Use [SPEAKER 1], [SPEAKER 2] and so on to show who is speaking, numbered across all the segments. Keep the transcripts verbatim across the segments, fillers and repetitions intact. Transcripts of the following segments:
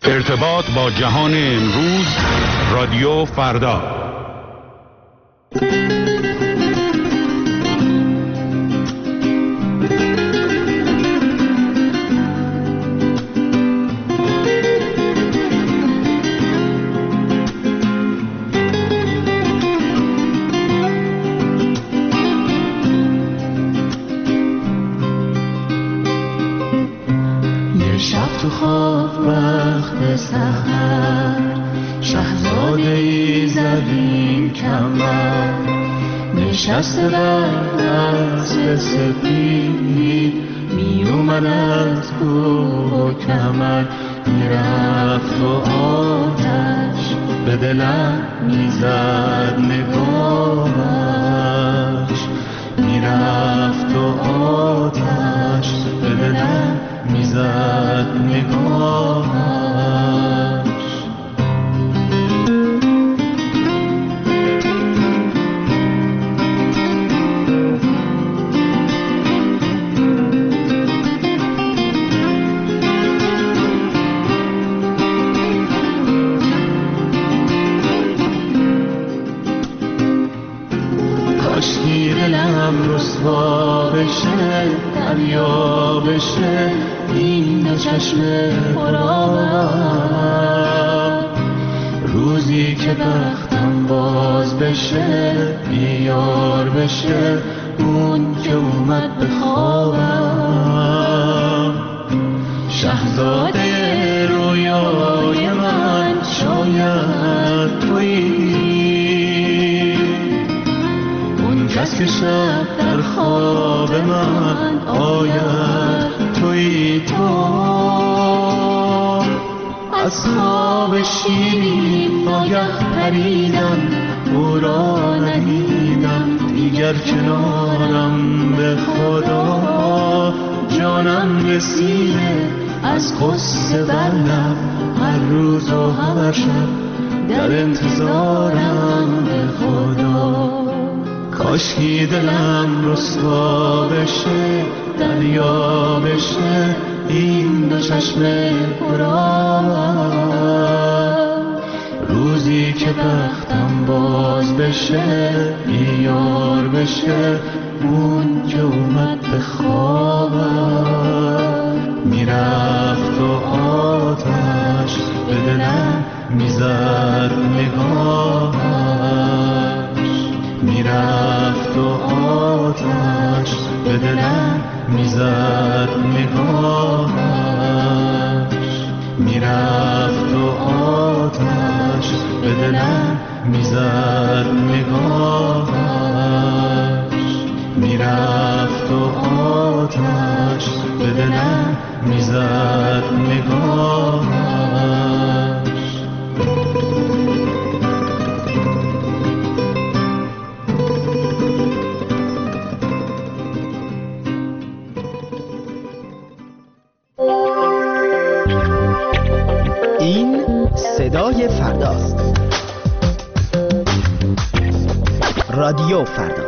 [SPEAKER 1] ارتباط با جهان امروز، رادیو فردا.
[SPEAKER 2] تو خواب وقت سحر شهزاده ای زدیم کمر، نشسته بر اسب سپید می اومد از کوه و کمر، میرفت و آتش به دلم میزد نگاهش، میرفت و آتش به دلم میزد نگاهش. کاشکی دلم رسوا بشه، دریا بشه، این دو چشم پرآب، روزی که بختم باز بشه، بیار بشه اون که اومد به خوابم. شهزاده رویای من شاید تویی، اون کس که شب در خواب من آید توی تو. از خواب شیرین ناگه پریدم، او را ندیدم دیگر کنارم، به خدا جانم رسیده از قصه بردم، هر روز و هر شب در انتظارم، به خدا. کاشکی دلم رسوا بشه، دریا بشه، این دو چشم پرآب، روزی که بختم باز بشه، بیار بشه اون که اومد به خوابم. میرفت و آتش به دلم میزد نگاهش، میرفت و آتش به دلم میزد نگاهش، میرفت و آتش به دلم میزد نگاهش، میرفت و آتش به دلم میزد نگاهش.
[SPEAKER 3] این صدای فرداست. رادیو فردا.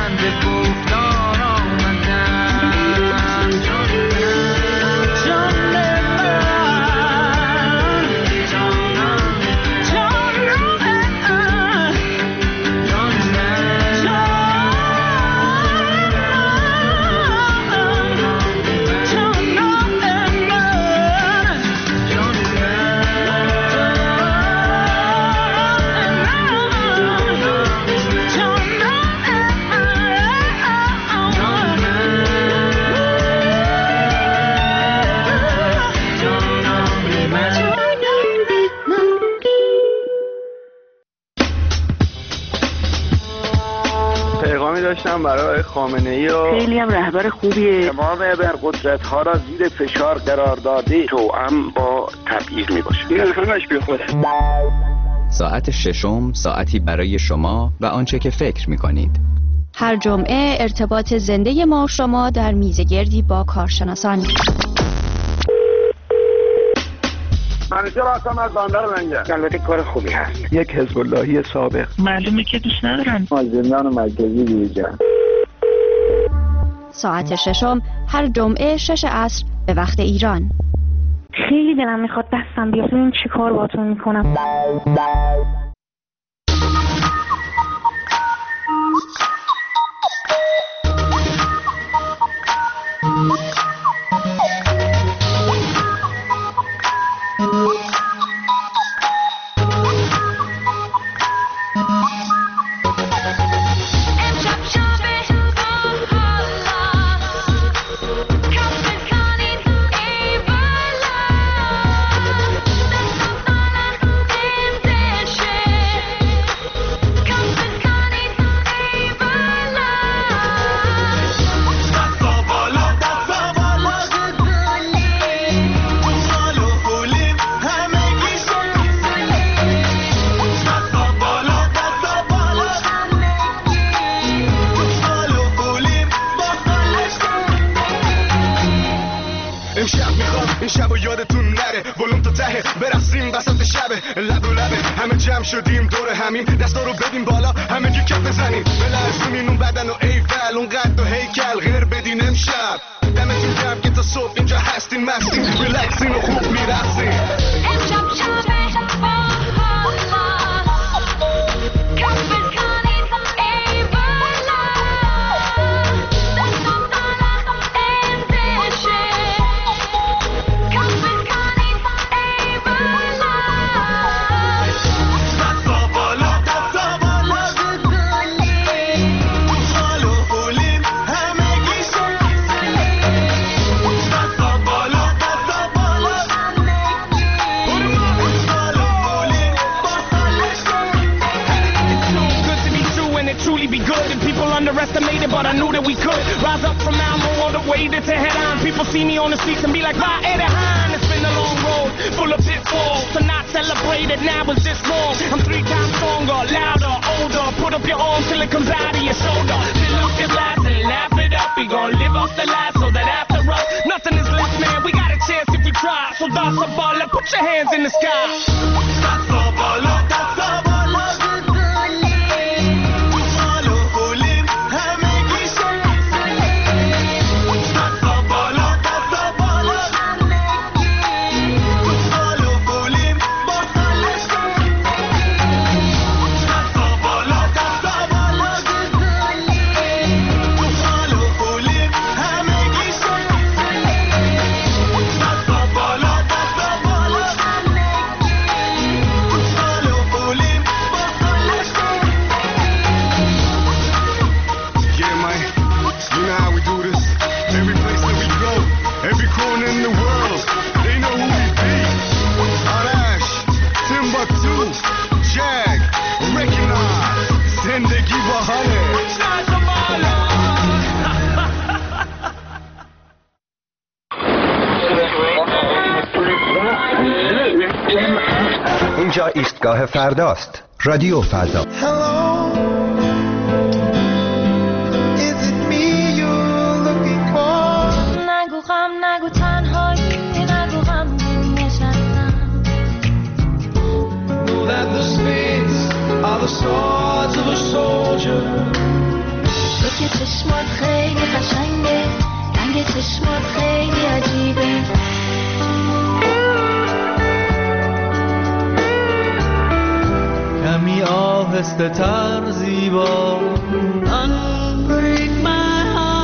[SPEAKER 4] داشتم برای خامنه‌ای و
[SPEAKER 5] خیلی هم رهبر خوبیه.
[SPEAKER 4] تمام ابرقدرت‌ها را زیر فشار قرار داده توأم با تبعیض میباشه. این همش بیخوده.
[SPEAKER 6] ساعت ششم ساعتی برای شما و آنچه که فکر می‌کنید.
[SPEAKER 7] هر جمعه ارتباط زنده ما شما در میزگردی با کارشناسان.
[SPEAKER 4] منیجر هستم از بندر منجر. البته کار خوبی هست. یک حزب اللهی سابق.
[SPEAKER 5] معلومه که دوست ندارن.
[SPEAKER 4] ما زندان مرکزی دیجان.
[SPEAKER 7] ساعت ششم هر جمعه شش عصر به وقت ایران.
[SPEAKER 5] خیلی دلم میخواد دستم بیاد ببینم چی کار باهاتون میکنم.
[SPEAKER 8] شدیم دور همین دستا رو بدیم بالا همه گی کف بزنیم بلرزونین اون بدن و ایفل اون قد و هیکل غیر بدین امشب دمتون گرم که تا صبح اینجا هستین مستین ریلکسین و خوب میرقصین امشب شبه با حالا کف بزنین ای بالا دستم بالا اندشه کف بزنین ای بالا underestimated, but I knew that we could rise up from Malmo all the way to Tehran. People see me on the streets and be like, "Why Edehan?" It's been a long road, full of pitfalls. To not celebrate it now is this wrong. I'm three times stronger, louder, older. Put up your arms till it comes out of your shoulder. Fill up your glass and laugh it up. We gon' live off the last so that after us, nothing is left, man. We got a chance if we try. So that's a ball, put your hands in the sky. That's a ball, that's a ball.
[SPEAKER 9] اینجا ایستگاه فرداست. رادیو فردا.
[SPEAKER 10] نگو غم نگو تنهایی نگو غم نشستم. Know that the spades are the swords of a soldier. چشمات خیلی قشنگه، رنگ چشمات خیلی عجیبه.
[SPEAKER 2] کمی آهسته تر زیبا Unbreak my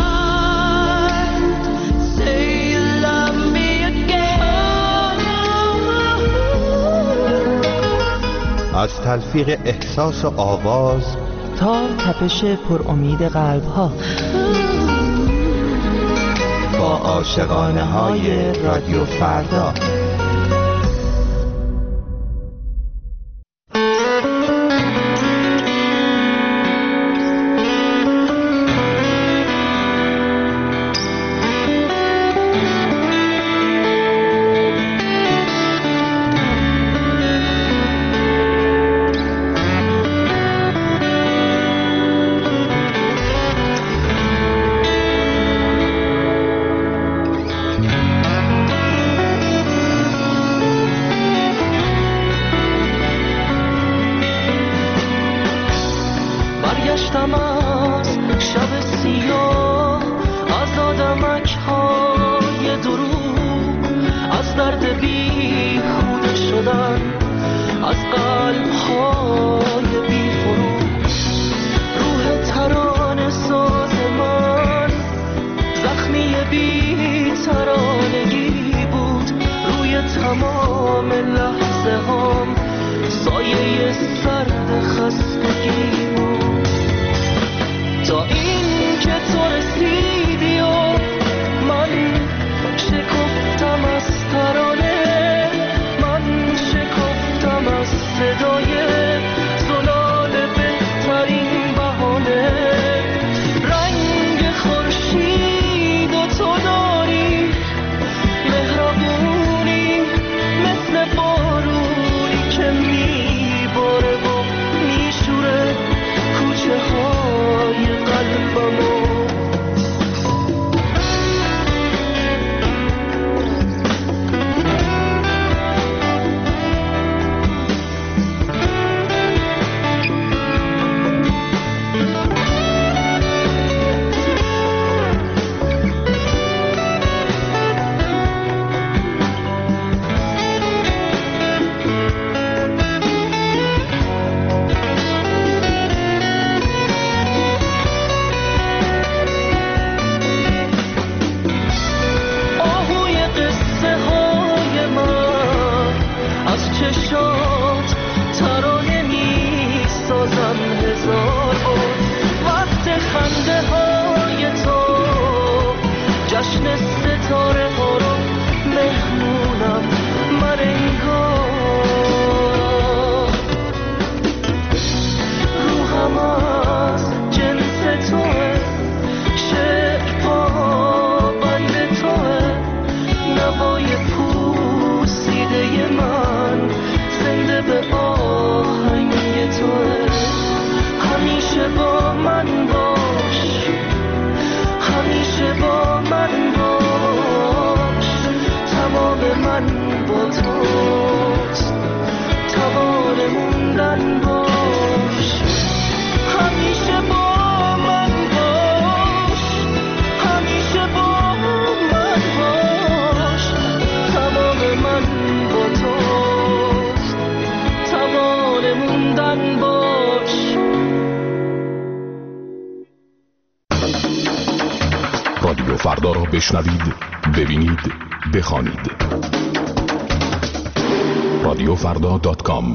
[SPEAKER 2] heart Say you love me again.
[SPEAKER 9] از تلفیق احساس و آواز
[SPEAKER 3] تا تپش پر امید قلب ها،
[SPEAKER 9] با عاشقانه های رادیو فردا.
[SPEAKER 1] رادیو فردا را بشنوید، ببینید، بخوانید. رادیو فردا دات کام.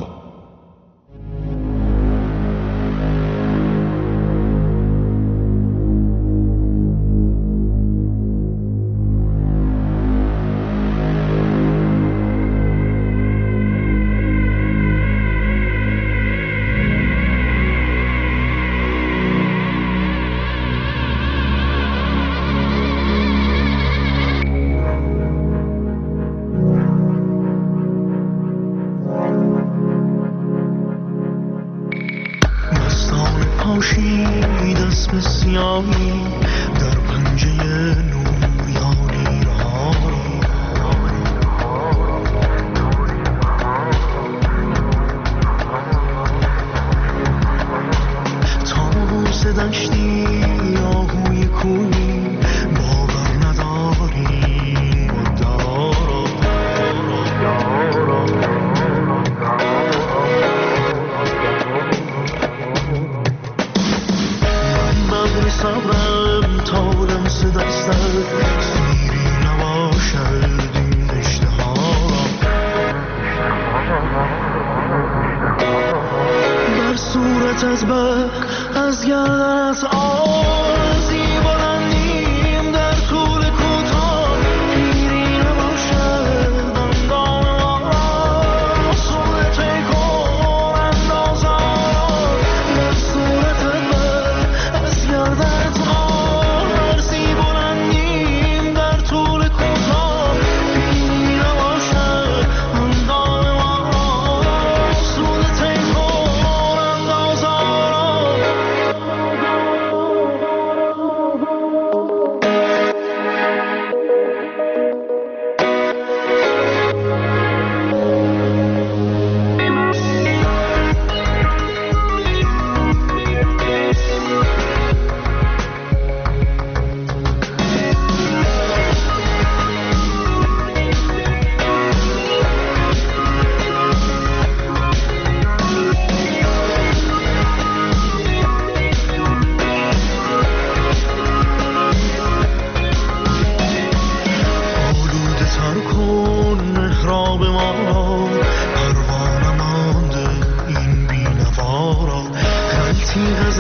[SPEAKER 2] دشتی آهوی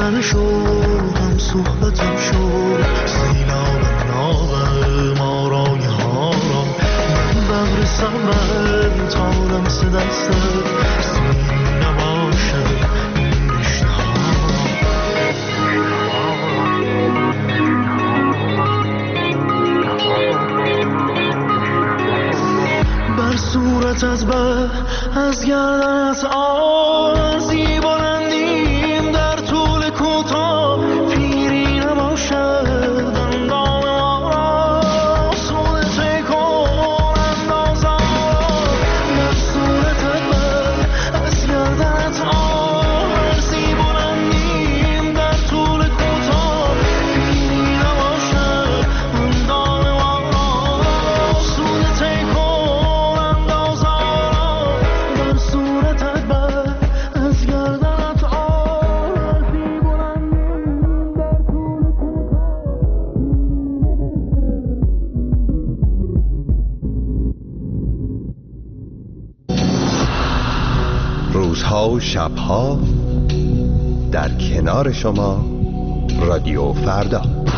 [SPEAKER 11] تن شو هم صحبتم شو سیلاب نابه ما رای ها را من ببر صبرم تا لمس دستت سیری نباشه این رشته ها بر صورتت به از گردنت آرزی بلندیم در طول کوتاه پیری نباشد اندام ما را سود تکن اندازم بر صورتت به از گردنت آرزی بلندیم در طول کوتاه پیری نباشد اندام ما را سود تکن اندازم بر صورتت به از گردنت آرزی بلندیم در طول
[SPEAKER 9] روزها و شبها در کنار شما رادیو فردا.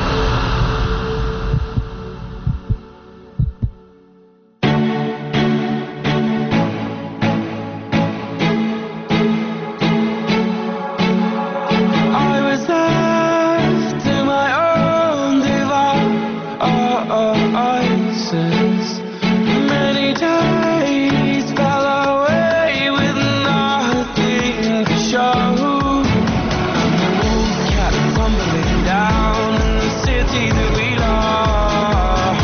[SPEAKER 2] I was left to my own devices. Many days fell away with nothing to show. And the walls kept tumbling down in the city that we love.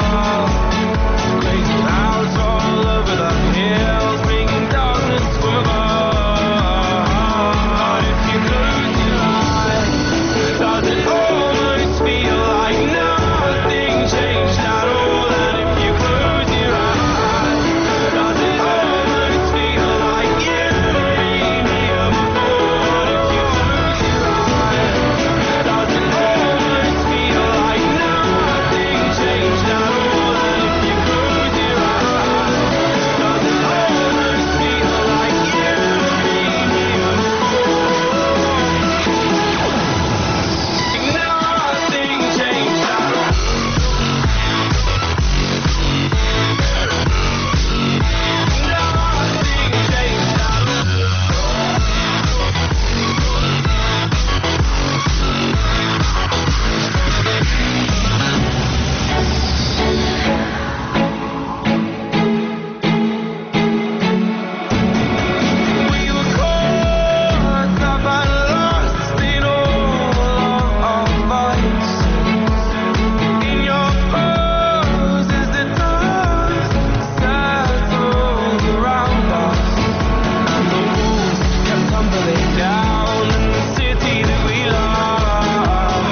[SPEAKER 2] Great clouds all over the hills, bringing darkness from above. But if you close your eyes, does it almost feel like nothing changed at all? And if you close your eyes, does it almost feel like you've been here before? And if you close your eyes, does it almost feel like nothing changed at all? And if you close your eyes, does it almost feel like you've been here before? Nothing changed at all. Nothing changed at We were caught up and lost in all our fights. In your pose as the dust settled around us, and the walls kept tumbling down in the city that we love.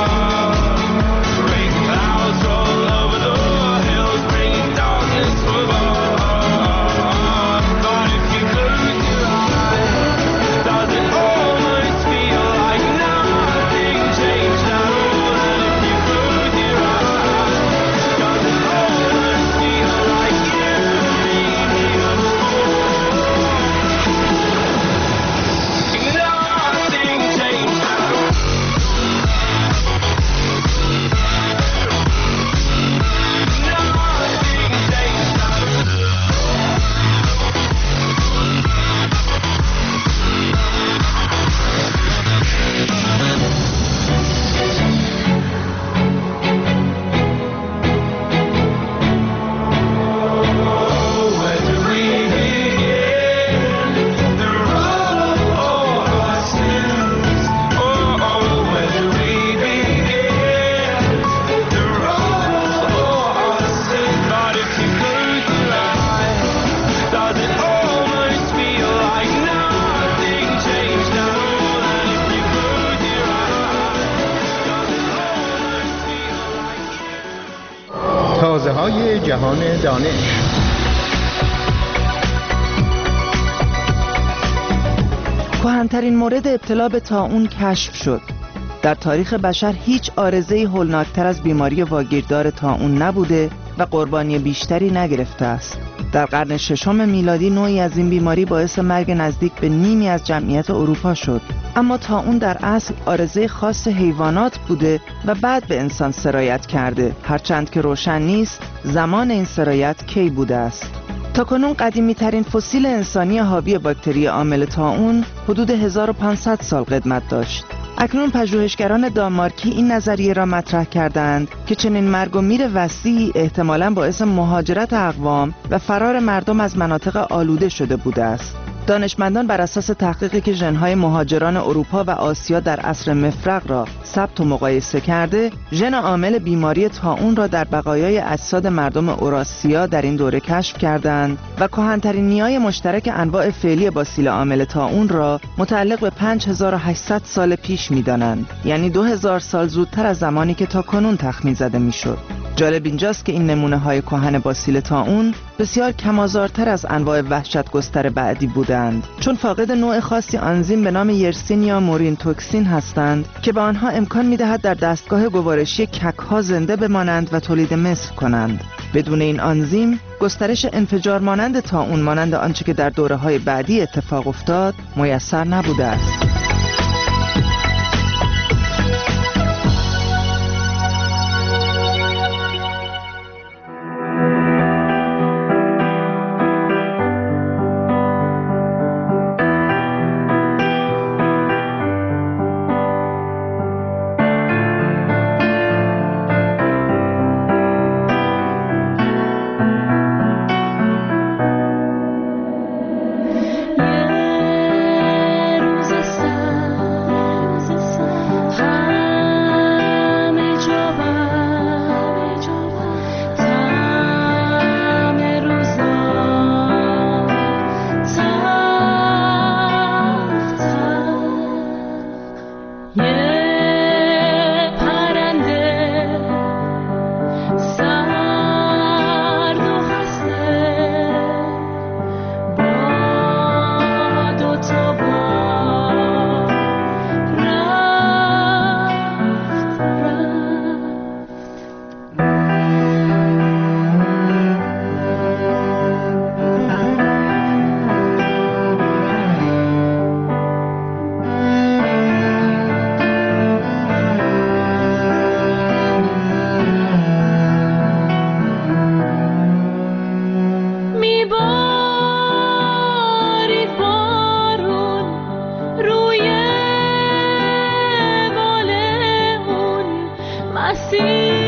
[SPEAKER 2] Great clouds roll over the hills, bringing darkness from above. But if you close your eyes, does it almost feel like nothing changed at all? And if you close your eyes, does it almost feel like you've been here before? Nothing changed at all. Nothing changed at all. Where do we begin? The road of all our sins. Oh, oh, where do we begin? The road of all our sins. But if you close your eyes, does it almost feel like nothing changed at all? And if you close your eyes, does it almost feel like
[SPEAKER 12] تازه های جهان دانش.
[SPEAKER 3] کهن‌ترین مورد ابتلا به طاعون کشف شد. در تاریخ بشر هیچ عارضه‌ای هولناکتر از بیماری واگیردار طاعون نبوده و قربانی بیشتری نگرفته است. در قرن ششم میلادی نوعی از این بیماری باعث مرگ نزدیک به نیمی از جمعیت اروپا شد. اما طاعون در اصل عارضه خاص حیوانات بوده و بعد به انسان سرایت کرده، هرچند که روشن نیست زمان این سرایت کی بوده است. تاکنون قدیمی ترین فسیل انسانی حاوی باکتری عامل طاعون حدود هزار و پانصد سال قدمت داشت. اکنون پژوهشگران دانمارکی این نظریه را مطرح کردند که چنین مرگ و میر وسیعی احتمالاً باعث مهاجرت اقوام و فرار مردم از مناطق آلوده شده بوده است. دانشمندان بر اساس تحقیقی که ژن‌های مهاجران اروپا و آسیا در عصر مفرق را ثبت و مقایسه کرده، ژن عامل بیماری طاعون را در بقایای اجساد مردم اوراسیا در این دوره کشف کردند و کهن‌ترین نیای مشترک انواع فعلی باسیل عامل طاعون را متعلق به پنج هزار و هشتصد سال پیش می‌دانند، یعنی دو هزار سال زودتر از زمانی که تاکنون تخمین زده می‌شد. جالب اینجاست که این نمونه‌های کهن باسیل طاعون بسیار کم‌آزارتر از انواع وحشت‌گستر بعدی بودند، چون فاقد نوع خاصی آنزیم به نام یرسینیا مورین توکسین هستند که به آنها امکان می‌دهد در دستگاه گوارشی کک‌ها زنده بمانند و تولید مثل کنند. بدون این آنزیم گسترش انفجار مانند طاعون مانند آنچه که در دوره‌های بعدی اتفاق افتاد میسر نبوده است.
[SPEAKER 10] See